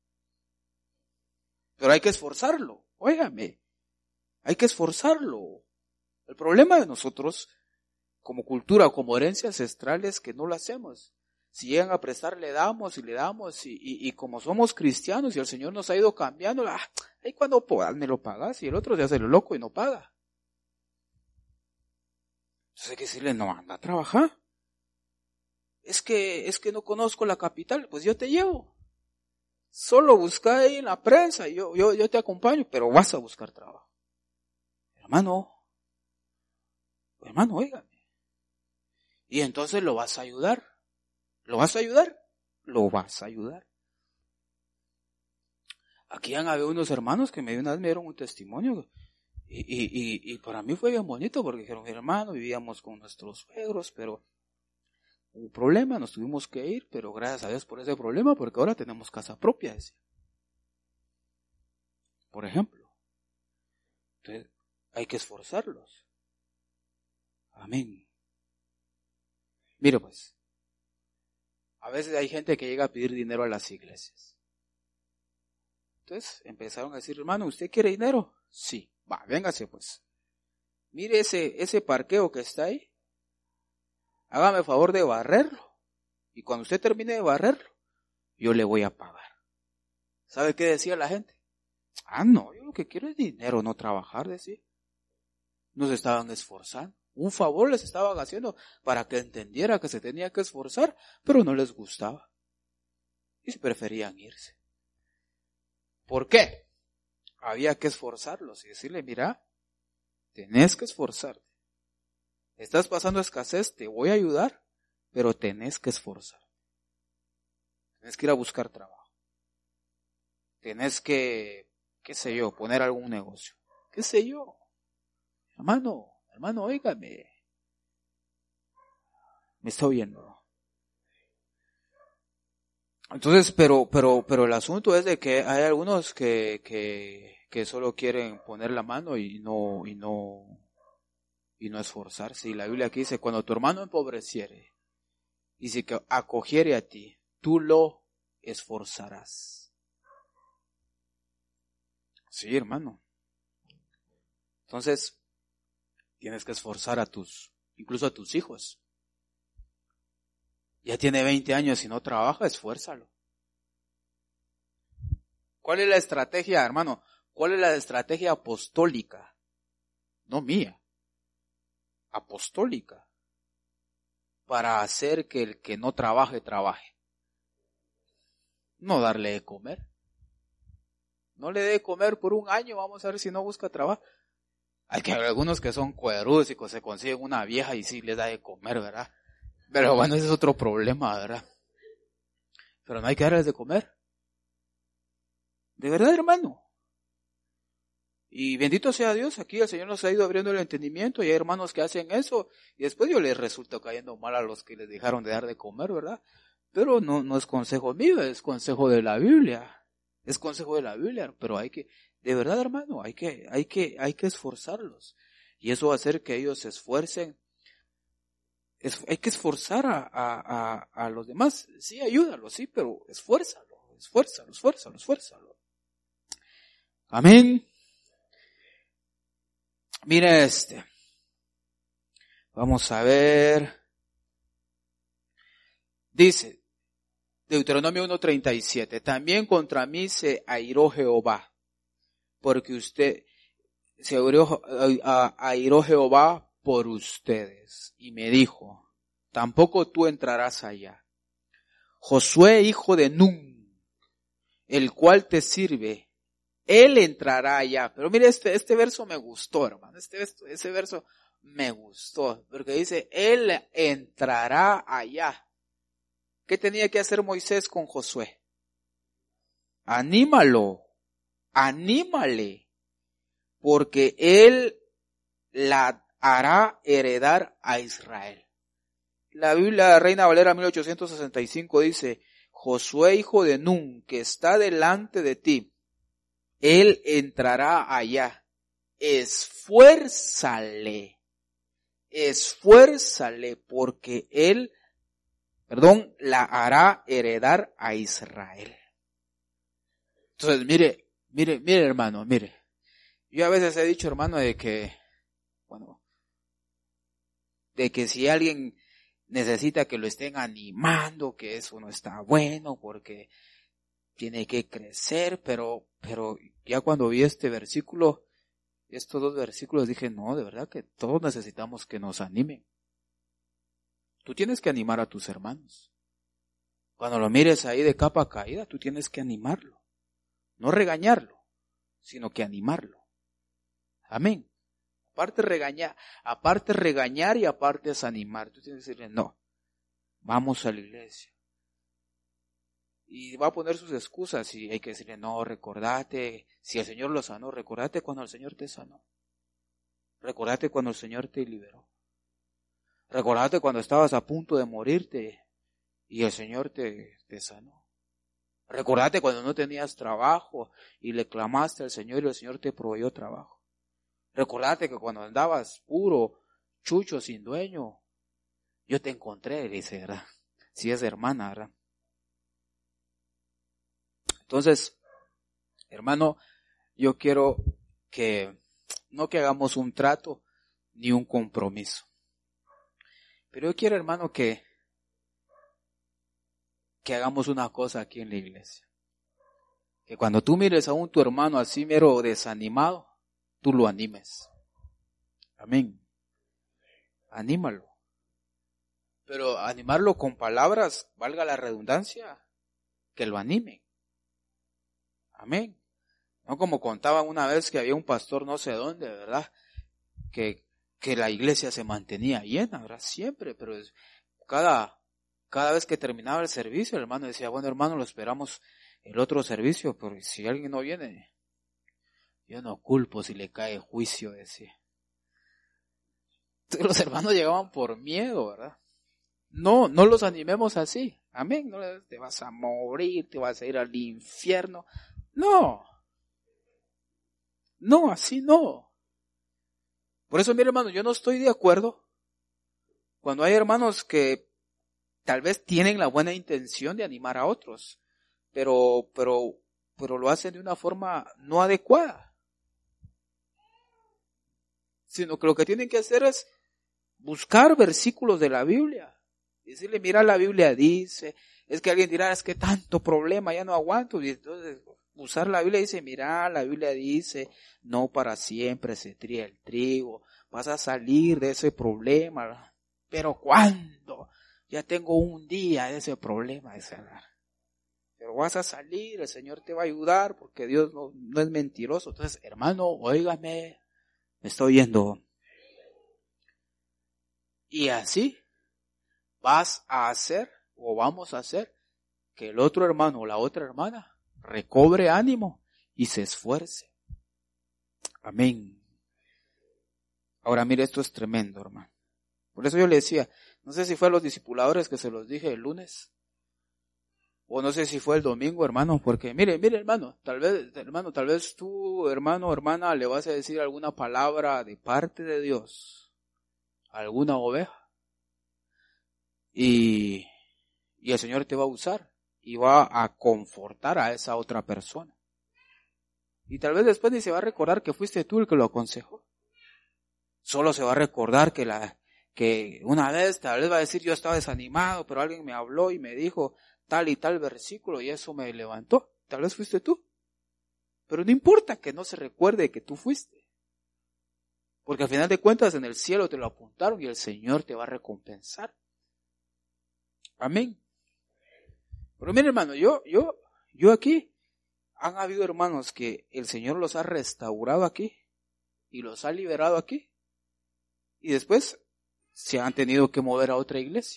Pero hay que esforzarlo. Óigame. Hay que esforzarlo. El problema de nosotros, como cultura o como herencia ancestral, es que no lo hacemos. Si llegan a prestar, le damos y le damos. Y, y, y como somos cristianos y el Señor nos ha ido cambiando, ah, ahí cuando puedas me lo pagas. Y el otro se hace lo loco y no paga. Entonces hay que decirle, no, anda a trabajar. Es que, es que no conozco la capital, pues yo te llevo. Solo busca ahí en la prensa, y yo, yo, yo te acompaño, pero vas a buscar trabajo. Hermano, hermano, óigame. Y entonces lo vas a ayudar. ¿Lo vas a ayudar? Lo vas a ayudar. Aquí han habido unos hermanos que me, una vez me dieron un testimonio. Y, y, y, y para mí fue bien bonito porque dijeron, mi hermano, vivíamos con nuestros suegros, pero hubo un problema, nos tuvimos que ir, pero gracias a Dios por ese problema, porque ahora tenemos casa propia, decía. Por ejemplo. Entonces, hay que esforzarlos. Amén. Mira pues, a veces hay gente que llega a pedir dinero a las iglesias. Entonces empezaron a decir, hermano, ¿usted quiere dinero? Sí, va, véngase pues. Mire ese, ese parqueo que está ahí. Hágame el favor de barrerlo. Y cuando usted termine de barrerlo, yo le voy a pagar. ¿Sabe qué decía la gente? Ah, no, yo lo que quiero es dinero, no trabajar, decía. No se estaban esforzando. Un favor les estaban haciendo para que entendiera que se tenía que esforzar, pero no les gustaba. Y se preferían irse. ¿Por qué? Había que esforzarlos y decirle, mira, tenés que esforzarte. Estás pasando escasez, te voy a ayudar, pero tenés que esforzar. Tenés que ir a buscar trabajo. Tenés que, qué sé yo, poner algún negocio. ¿Qué sé yo? Hermano, hermano, óigame. Me está oyendo. Entonces, pero, pero, pero el asunto es de que hay algunos que, que, que solo quieren poner la mano y no, y no, y no esforzarse. Y la Biblia aquí dice, cuando tu hermano empobreciere, dice que acogiere a ti, tú lo esforzarás. Sí, hermano. Entonces, tienes que esforzar a tus, incluso a tus hijos. Ya tiene veinte años y no trabaja, esfuérzalo. ¿Cuál es la estrategia, hermano? ¿Cuál es la estrategia apostólica? No mía. Apostólica. Para hacer que el que no trabaje, trabaje. No darle de comer. No le dé de comer por un año, vamos a ver si no busca trabajo. Hay que haber algunos que son cuerudos y que se consiguen una vieja y sí les da de comer, ¿verdad? Pero bueno, ese es otro problema, ¿verdad? Pero no hay que darles de comer. De verdad, hermano. Y bendito sea Dios, aquí el Señor nos ha ido abriendo el entendimiento y hay hermanos que hacen eso y después yo les resulto cayendo mal a los que les dejaron de dar de comer, ¿verdad? Pero no, no es consejo mío, es consejo de la Biblia. Es consejo de la Biblia, pero hay que, de verdad, hermano, hay que, hay que, hay que esforzarlos. Y eso va a hacer que ellos se esfuercen. Es, hay que esforzar a, a, a, a los demás. Sí, ayúdalo, sí, pero esfuérzalo, esfuérzalo, esfuérzalo, esfuérzalo. Amén. Mira este. Vamos a ver. Dice, Deuteronomio uno treinta y siete, también contra mí se airó Jehová, porque usted, se airó, airó Jehová por ustedes, y me dijo, tampoco tú entrarás allá. Josué, hijo de Nun, el cual te sirve, Él entrará allá. Pero mire, este, este verso me gustó, hermano. Este, este, ese verso me gustó. Porque dice, Él entrará allá. ¿Qué tenía que hacer Moisés con Josué? Anímalo. Anímale. Porque Él la hará heredar a Israel. La Biblia Reina Valera mil ochocientos sesenta y cinco dice, Josué hijo de Nun, que está delante de ti, Él entrará allá. Esfuérzale. Esfuérzale porque Él, perdón, la hará heredar a Israel. Entonces, mire, mire, mire hermano, mire. Yo a veces he dicho, hermano, de que, bueno, de que si alguien necesita que lo estén animando, que eso no está bueno porque tiene que crecer, pero, pero ya cuando vi este versículo, estos dos versículos, dije, no, de verdad que todos necesitamos que nos animen. Tú tienes que animar a tus hermanos. Cuando lo mires ahí de capa caída, tú tienes que animarlo. No regañarlo, sino que animarlo. Amén. Aparte regañar, aparte regañar y aparte es animar. Tú tienes que decirle, no, vamos a la iglesia. Y va a poner sus excusas y hay que decirle, no, recordate, si el Señor lo sanó, recordate cuando el Señor te sanó. Recordate cuando el Señor te liberó. Recordate cuando estabas a punto de morirte y el Señor te, te sanó. Recordate cuando no tenías trabajo y le clamaste al Señor y el Señor te proveyó trabajo. Recordate que cuando andabas puro, chucho, sin dueño, yo te encontré, dice, ¿verdad? Si es hermana, ¿verdad? Entonces, hermano, yo quiero que, no que hagamos un trato ni un compromiso. Pero yo quiero, hermano, que, que hagamos una cosa aquí en la iglesia. Que cuando tú mires a un tu hermano así mero desanimado, tú lo animes. Amén. Anímalo. Pero animarlo con palabras, valga la redundancia, que lo animen. Amén. No como contaban una vez que había un pastor no sé dónde, ¿verdad? Que, que la iglesia se mantenía llena, ¿verdad? Siempre, pero cada, cada vez que terminaba el servicio, el hermano decía, bueno hermano, lo esperamos el otro servicio, pero si alguien no viene, yo no culpo si le cae juicio, decía. Entonces los hermanos llegaban por miedo, ¿verdad? No, no los animemos así. Amén. No te vas a morir, te vas a ir al infierno. No. No, así no. Por eso, mi hermano, yo no estoy de acuerdo cuando hay hermanos que tal vez tienen la buena intención de animar a otros, pero, pero, pero lo hacen de una forma no adecuada. Sino que lo que tienen que hacer es buscar versículos de la Biblia. Y decirle, mira, la Biblia dice, es que alguien dirá, es que tanto problema, ya no aguanto. Y entonces, usar la Biblia dice, mira, la Biblia dice, no para siempre se tría el trigo, vas a salir de ese problema. Pero ¿cuándo? Ya tengo un día de ese problema de sanar. Pero vas a salir, el Señor te va a ayudar, porque Dios no, no es mentiroso. Entonces, hermano, óigame, me estoy oyendo. Y así vas a hacer, o vamos a hacer, que el otro hermano o la otra hermana recobre ánimo y se esfuerce. Amén. Ahora mire, esto es tremendo, hermano. Por eso yo le decía, no sé si fue a los discipuladores que se los dije el lunes, o no sé si fue el domingo, hermano, porque mire, mire, hermano, tal vez, hermano, tal vez tú, hermano o hermana, le vas a decir alguna palabra de parte de Dios a alguna oveja. Y, y el Señor te va a usar y va a confortar a esa otra persona. Y tal vez después ni se va a recordar que fuiste tú el que lo aconsejó. Solo se va a recordar que la, que una vez tal vez va a decir, yo estaba desanimado, pero alguien me habló y me dijo tal y tal versículo y eso me levantó. Tal vez fuiste tú. Pero no importa que no se recuerde que tú fuiste. Porque al final de cuentas en el cielo te lo apuntaron y el Señor te va a recompensar. Amén. Pero mire, hermano, yo, yo, yo aquí han habido hermanos que el Señor los ha restaurado aquí y los ha liberado aquí y después se han tenido que mover a otra iglesia.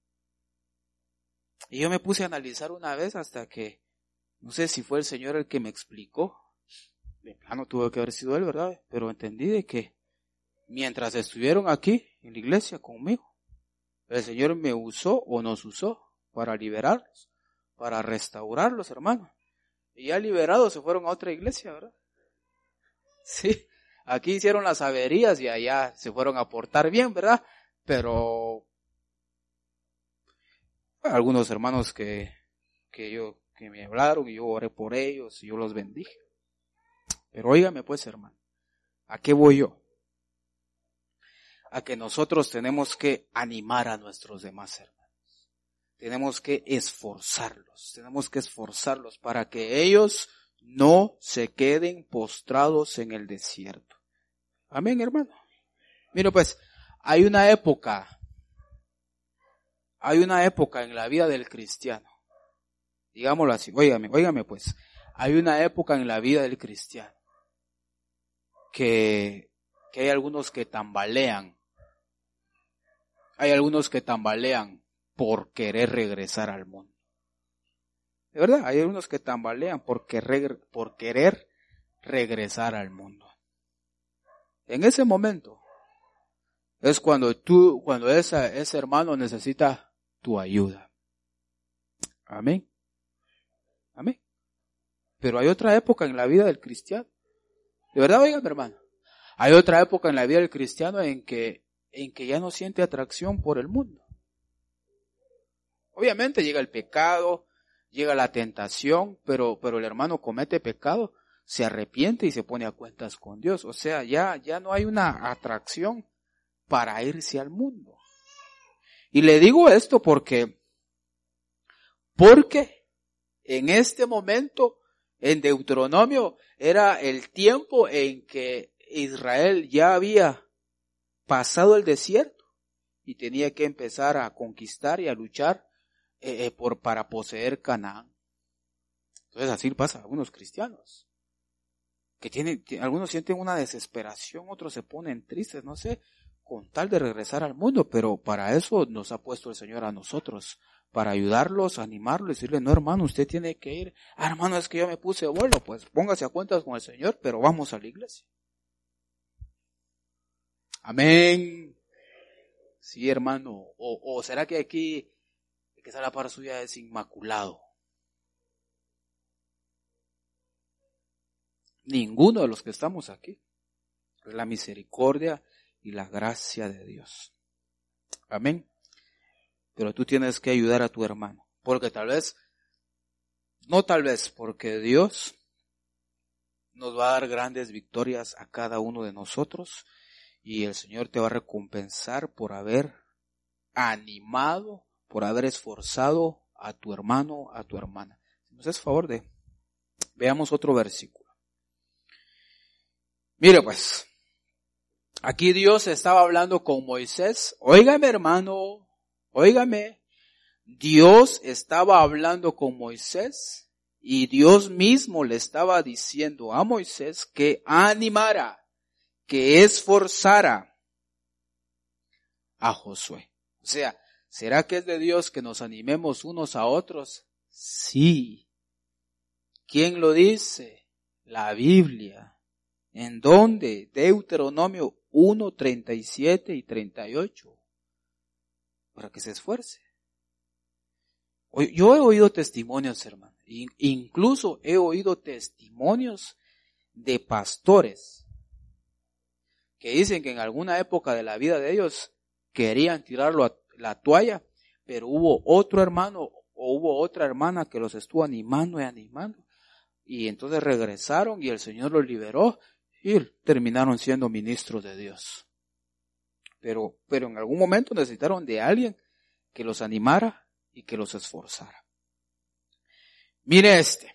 Y yo me puse a analizar una vez hasta que, no sé si fue el Señor el que me explicó, de plano tuvo que haber sido Él, ¿verdad? Pero entendí de que mientras estuvieron aquí en la iglesia conmigo, el Señor me usó o nos usó para liberarlos, para restaurarlos, hermanos. Y ya liberados se fueron a otra iglesia, ¿verdad? Sí, aquí hicieron las averías y allá se fueron a portar bien, ¿verdad? Pero algunos hermanos que, que yo, que me hablaron y yo oré por ellos y yo los bendije. Pero óigame pues, hermano, ¿a qué voy yo? A que nosotros tenemos que animar a nuestros demás hermanos. Tenemos que esforzarlos, tenemos que esforzarlos para que ellos no se queden postrados en el desierto. Amén, hermano. Mira pues, hay una época, hay una época en la vida del cristiano, digámoslo así, óigame, óigame pues, hay una época en la vida del cristiano que, que hay algunos que tambalean, hay algunos que tambalean por querer regresar al mundo. De verdad, hay algunos que tambalean por querer, por querer regresar al mundo. En ese momento es cuando tú, cuando esa, ese hermano necesita tu ayuda. Amén. Amén. Pero hay otra época en la vida del cristiano. De verdad, oigan, hermano. Hay otra época en la vida del cristiano en que, en que ya no siente atracción por el mundo. Obviamente llega el pecado, llega la tentación, pero, pero el hermano comete pecado, se arrepiente y se pone a cuentas con Dios. O sea, ya, ya no hay una atracción para irse al mundo. Y le digo esto porque, porque en este momento, en Deuteronomio, era el tiempo en que Israel ya había pasado el desierto y tenía que empezar a conquistar y a luchar eh, por, para poseer Canaán. Entonces así pasa a algunos cristianos, que tienen, algunos sienten una desesperación, otros se ponen tristes, no sé, con tal de regresar al mundo, pero para eso nos ha puesto el Señor a nosotros, para ayudarlos, animarlos, decirle, no hermano, usted tiene que ir, ah hermano, es que yo me puse bueno, pues póngase a cuentas con el Señor, pero vamos a la iglesia. Amén. Sí, hermano, o, o será que aquí, que está la par suya es inmaculado. Ninguno de los que estamos aquí. Es la misericordia y la gracia de Dios. Amén. Pero tú tienes que ayudar a tu hermano. Porque tal vez, no tal vez, porque Dios nos va a dar grandes victorias a cada uno de nosotros. Y el Señor te va a recompensar por haber animado, por haber esforzado a tu hermano, a tu hermana. Si nos haces favor de, veamos otro versículo. Mire pues, aquí Dios estaba hablando con Moisés. Óigame hermano, óigame. Dios estaba hablando con Moisés y Dios mismo le estaba diciendo a Moisés que animara, que esforzara a Josué. O sea, ¿será que es de Dios que nos animemos unos a otros? Sí. ¿Quién lo dice? La Biblia. ¿En dónde? Deuteronomio uno, treinta y siete y treinta y ocho. Para que se esfuerce. Yo he oído testimonios, hermano. Incluso he oído testimonios de pastores que dicen que en alguna época de la vida de ellos querían tirarlo a la toalla, pero hubo otro hermano o hubo otra hermana que los estuvo animando y animando. Y entonces regresaron y el Señor los liberó y terminaron siendo ministros de Dios. Pero, pero en algún momento necesitaron de alguien que los animara y que los esforzara. Mire este.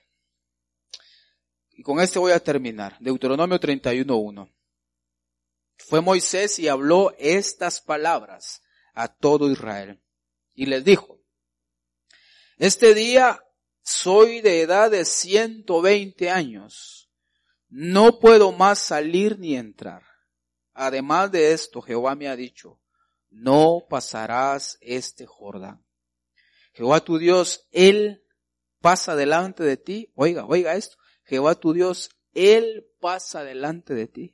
Y con este voy a terminar. Deuteronomio treinta y uno, uno. Fue Moisés y habló estas palabras a todo Israel. Y les dijo, este día soy de edad de ciento veinte años, no puedo más salir ni entrar. Además de esto, Jehová me ha dicho, no pasarás este Jordán. Jehová tu Dios, Él pasa delante de ti. Oiga, oiga esto. Jehová tu Dios, Él pasa delante de ti.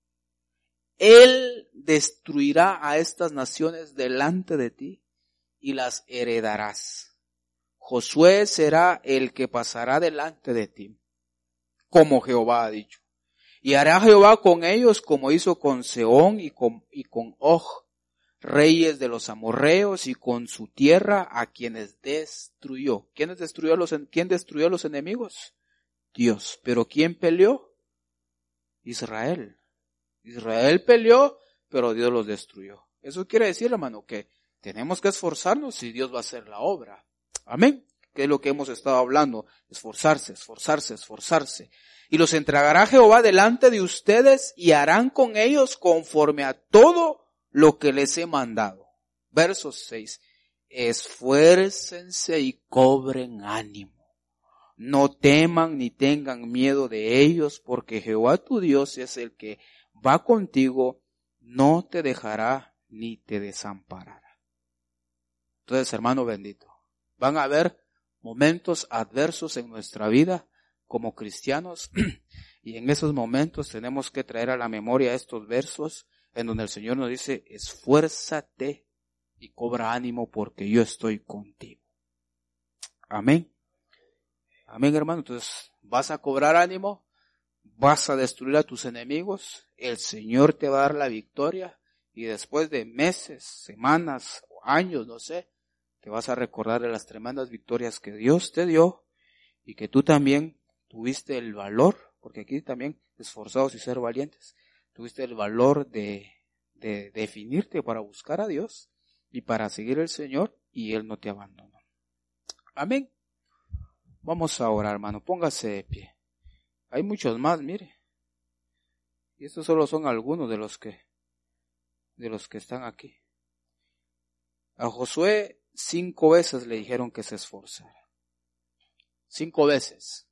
Él destruirá a estas naciones delante de ti y las heredarás. Josué será el que pasará delante de ti, como Jehová ha dicho. Y hará Jehová con ellos como hizo con Sehón y con, y con Og, reyes de los amorreos, y con su tierra a quienes destruyó. ¿Quiénes destruyó a los, ¿Quién destruyó a los enemigos? Dios. ¿Pero quién peleó? Israel. Israel peleó, pero Dios los destruyó. Eso quiere decir, hermano, que tenemos que esforzarnos y Dios va a hacer la obra. Amén. Que es lo que hemos estado hablando. Esforzarse, esforzarse, esforzarse. Y los entregará Jehová delante de ustedes y harán con ellos conforme a todo lo que les he mandado. Verso seis. Esfuércense y cobren ánimo. No teman ni tengan miedo de ellos, porque Jehová tu Dios es el que va contigo, no te dejará ni te desamparará. Entonces, hermano bendito, van a haber momentos adversos en nuestra vida como cristianos, y en esos momentos tenemos que traer a la memoria estos versos en donde el Señor nos dice, esfuérzate y cobra ánimo porque yo estoy contigo. Amén. Amén, hermano. Entonces, vas a cobrar ánimo, vas a destruir a tus enemigos, el Señor te va a dar la victoria, y después de meses, semanas, años, no sé, te vas a recordar de las tremendas victorias que Dios te dio, y que tú también tuviste el valor, porque aquí también esforzados y ser valientes, tuviste el valor de, de definirte para buscar a Dios y para seguir al Señor, y Él no te abandonó. Amén. Vamos a orar, hermano, póngase de pie. Hay muchos más, mire. Y estos solo son algunos de los que, de los que están aquí. A Josué cinco veces le dijeron que se esforzara. Cinco veces.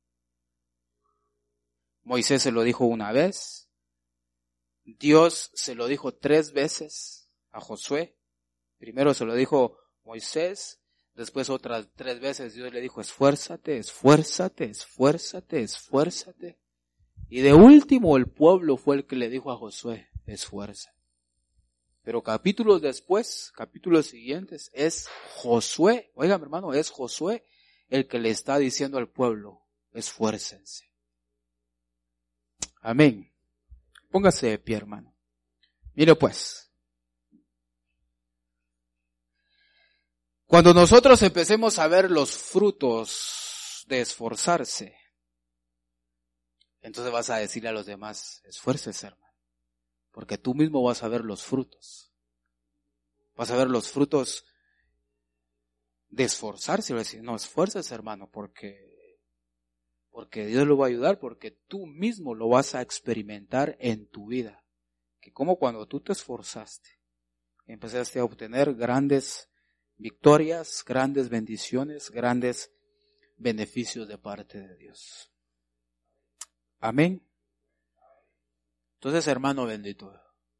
Moisés se lo dijo una vez. Dios se lo dijo tres veces a Josué. Primero se lo dijo Moisés, después otras tres veces Dios le dijo, esfuérzate, esfuérzate, esfuérzate, esfuérzate. Y de último el pueblo fue el que le dijo a Josué, esfuérzate. Pero capítulos después, capítulos siguientes, es Josué, oigan hermano, es Josué el que le está diciendo al pueblo, esfuércense. Amén. Póngase de pie, hermano. Mire pues, cuando nosotros empecemos a ver los frutos de esforzarse, entonces vas a decirle a los demás, esfuércese, hermano, porque tú mismo vas a ver los frutos. Vas a ver los frutos de esforzarse y vas a decir, no, esfuércese, hermano, porque porque Dios lo va a ayudar, porque tú mismo lo vas a experimentar en tu vida. Que como cuando tú te esforzaste, empezaste a obtener grandes victorias, grandes bendiciones, grandes beneficios de parte de Dios. Amén. Entonces, hermano bendito,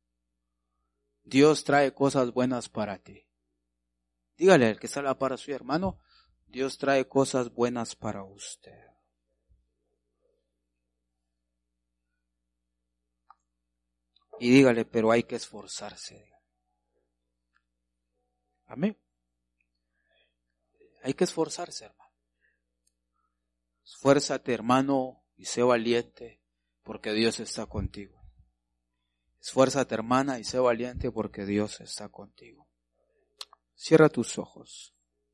Dios trae cosas buenas para ti. Dígale al que está a la par suya, hermano, Dios trae cosas buenas para usted. Y dígale, pero hay que esforzarse. Amén. Hay que esforzarse, hermano. Esfuérzate, hermano, y sé valiente, porque Dios está contigo. Esfuérzate, hermana, y sé valiente, porque Dios está contigo. Cierra tus ojos.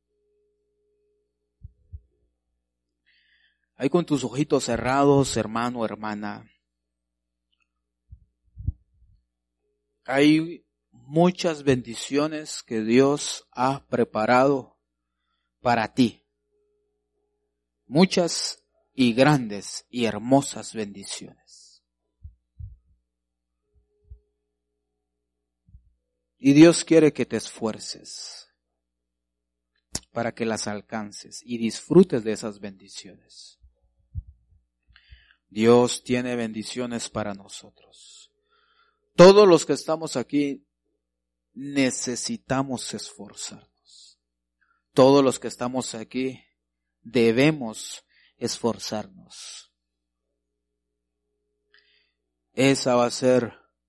Ahí con tus ojitos cerrados, hermano, hermana. Hay muchas bendiciones que Dios ha preparado para ti. Muchas y grandes y hermosas bendiciones. Y Dios quiere que te esfuerces. para que las alcances y disfrutes de esas bendiciones. Dios tiene bendiciones para nosotros. Todos los que estamos aquí necesitamos esforzarnos. Todos los que estamos aquí debemos esforzarnos. Esa va a ser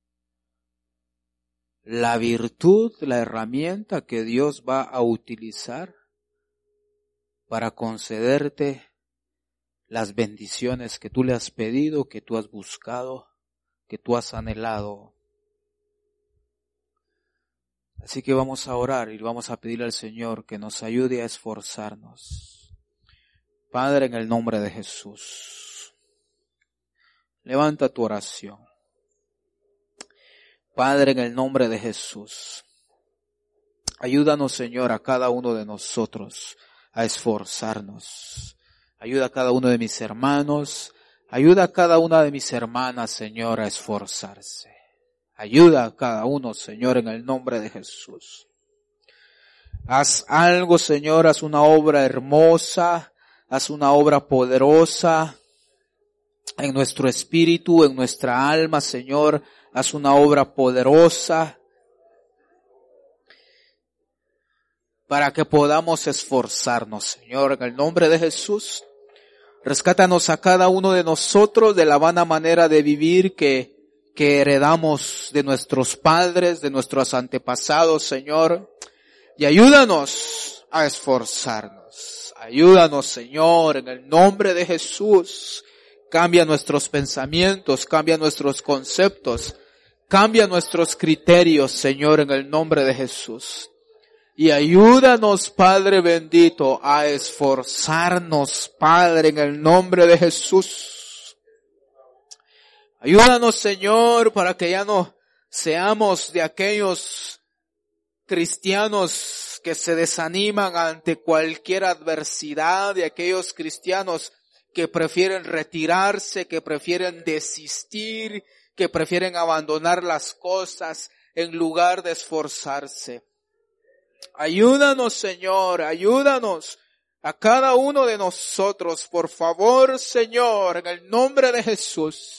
la virtud, la herramienta que Dios va a utilizar para concederte las bendiciones que tú le has pedido, que tú has buscado, que tú has anhelado. Así que vamos a orar y vamos a pedirle al Señor que nos ayude a esforzarnos. Padre, en el nombre de Jesús, levanta tu oración. Padre, en el nombre de Jesús, ayúdanos, Señor, a cada uno de nosotros a esforzarnos. Ayuda a cada uno de mis hermanos, ayuda a cada una de mis hermanas, Señor, a esforzarse. Ayuda a cada uno, Señor, en el nombre de Jesús. Haz algo, Señor, haz una obra hermosa, haz una obra poderosa en nuestro espíritu, en nuestra alma, Señor. Haz una obra poderosa para que podamos esforzarnos, Señor, en el nombre de Jesús. Rescátanos a cada uno de nosotros de la vana manera de vivir que, que heredamos de nuestros padres, de nuestros antepasados, Señor. Y ayúdanos a esforzarnos. Ayúdanos, Señor, en el nombre de Jesús. Cambia nuestros pensamientos, cambia nuestros conceptos, cambia nuestros criterios, Señor, en el nombre de Jesús. Y ayúdanos, Padre bendito, a esforzarnos, Padre, en el nombre de Jesús. Ayúdanos, Señor, para que ya no seamos de aquellos cristianos que se desaniman ante cualquier adversidad, de aquellos cristianos que prefieren retirarse, que prefieren desistir, que prefieren abandonar las cosas en lugar de esforzarse. Ayúdanos, Señor, ayúdanos a cada uno de nosotros, por favor, Señor, en el nombre de Jesús.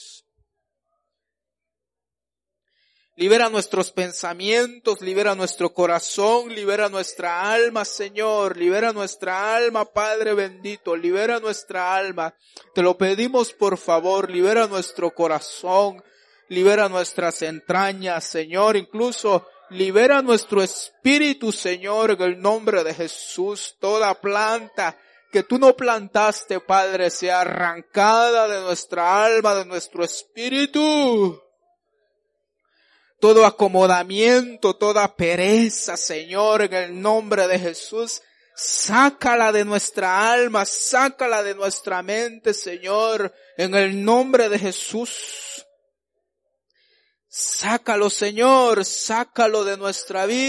Libera nuestros pensamientos, libera nuestro corazón, libera nuestra alma, Señor, libera nuestra alma, Padre bendito, libera nuestra alma. Te lo pedimos, por favor, libera nuestro corazón, libera nuestras entrañas, Señor, incluso libera nuestro espíritu, Señor, en el nombre de Jesús. Toda planta que tú no plantaste, Padre, sea arrancada de nuestra alma, de nuestro espíritu. Todo acomodamiento, toda pereza, Señor, en el nombre de Jesús, sácala de nuestra alma, sácala de nuestra mente, Señor, en el nombre de Jesús. Sácalo, Señor, sácalo de nuestra vida.